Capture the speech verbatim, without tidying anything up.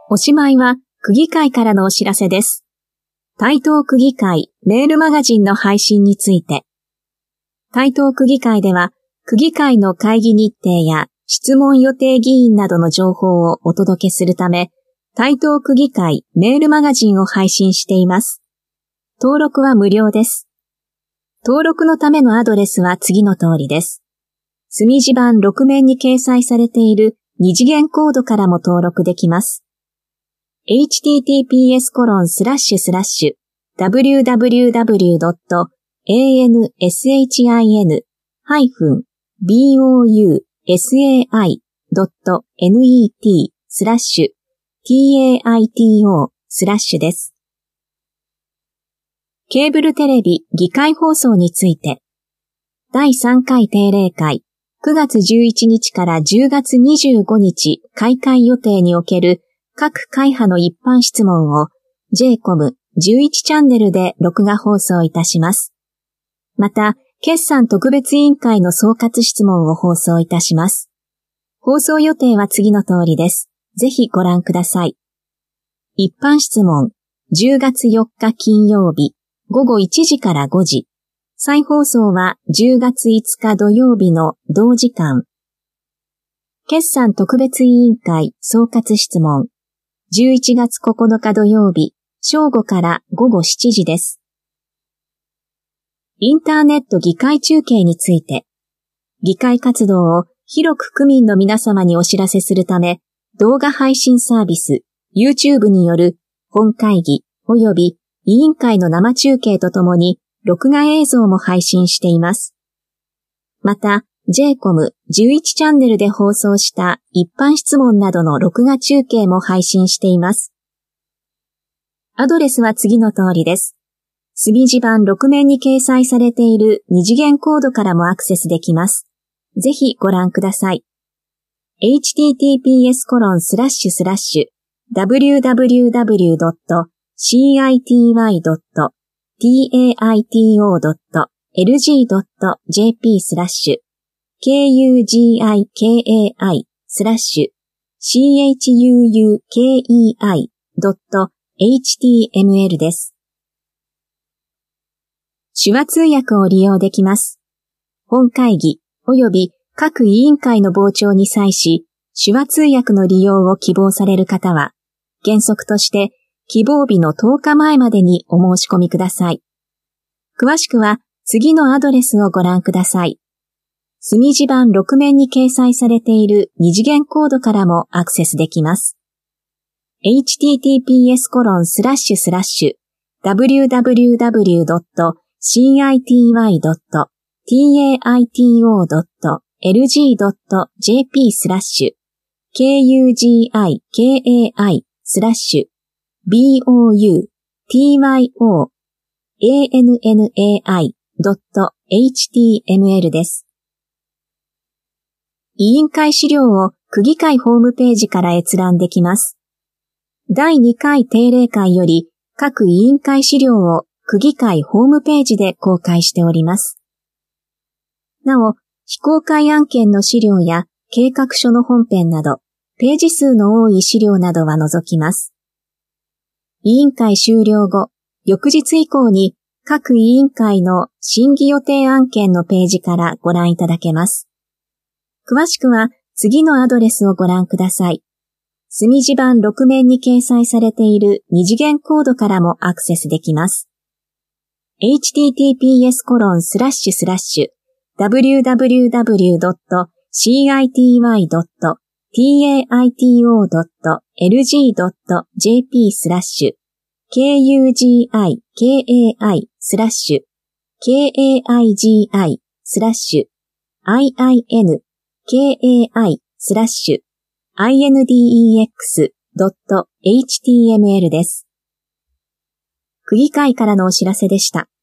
おしまいは区議会からのお知らせです。台東区議会メールマガジンの配信について。台東区議会では区議会の会議日程や質問予定議員などの情報をお届けするため、台東区議会メールマガジンを配信しています。登録は無料です。登録のためのアドレスは次の通りです。墨字版ろく面に掲載されている二次元コードからも登録できます。エイチティーティーピーエスコロンスラッシュスラッシュダブリューダブリューダブリュードットエーエヌエスエイチアイエヌハイフンビーオーユーエスエーアイドットネットスラッシュ ティーエーアイティーオー スラッシュです。ケーブルテレビ議会放送について、だいさんかい定例会、くがつじゅういちにちからじゅうがつにじゅうごにち開会予定における各会派の一般質問を ジェイコムじゅういち チャンネルで録画放送いたします。また、決算特別委員会の総括質問を放送いたします。放送予定は次の通りです。ぜひご覧ください。一般質問、じゅうがつよっか金曜日、ごごいちじからごじ。再放送はじゅうがついつか土曜日の同時間。決算特別委員会総括質問、じゅういちがつここのか土曜日、正午からごごしちじです。インターネット議会中継について、議会活動を広く区民の皆様にお知らせするため、動画配信サービス YouTube による本会議及び委員会の生中継とともに録画映像も配信しています。また、ジェイコムじゅういち チャンネルで放送した一般質問などの録画中継も配信しています。アドレスは次の通りです。墨字版ろく面に掲載されている二次元コードからもアクセスできます。ぜひご覧ください。エイチティーティーピーエスコロンスラッシュスラッシュダブリューダブリューダブリュードットシーアイティーワイドットティーエーアイティーオードットエルジードットジェーピースラッシュケーユージーアイケーエーアイスラッシュシーエイチユーユーケーイーアイドットエイチティーエムエル です。手話通訳を利用できます。本会議及び各委員会の傍聴に際し、手話通訳の利用を希望される方は、原則として希望日のとおかまえまでにお申し込みください。詳しくは次のアドレスをご覧ください。墨字版ろく面に掲載されている二次元コードからもアクセスできます。エイチティーティーピーエスコロンスラッシュスラッシュダブリューダブリューダブリュードットシーアイティーワイドットティーエーアイティーオードットエルジードットジェーピースラッシュケーユージーアイケーエーアイスラッシュビーオーユーティーワイオーエーエヌエヌエーアイドットエイチティーエムエル です。委員会資料を区議会ホームページから閲覧できます。だいにかい定例会より各委員会資料を区議会ホームページで公開しております。なお、非公開案件の資料や計画書の本編など、ページ数の多い資料などは除きます。委員会終了後、翌日以降に各委員会の審議予定案件のページからご覧いただけます。詳しくは次のアドレスをご覧ください。墨字版ろく面に掲載されている二次元コードからもアクセスできます。エイチティーティーピーエスコロンスラッシュスラッシュダブリューダブリューダブリュードットシーアイティーワイドットティーエーアイティーオードットエルジードットジェーピースラッシュケーユージーアイケーエーアイスラッシュケーエーアイジーアイスラッシュアイアイエヌケーエーアイスラッシュアイエヌディーイーエックスドットエイチティーエムエル です。区議会からのお知らせでした。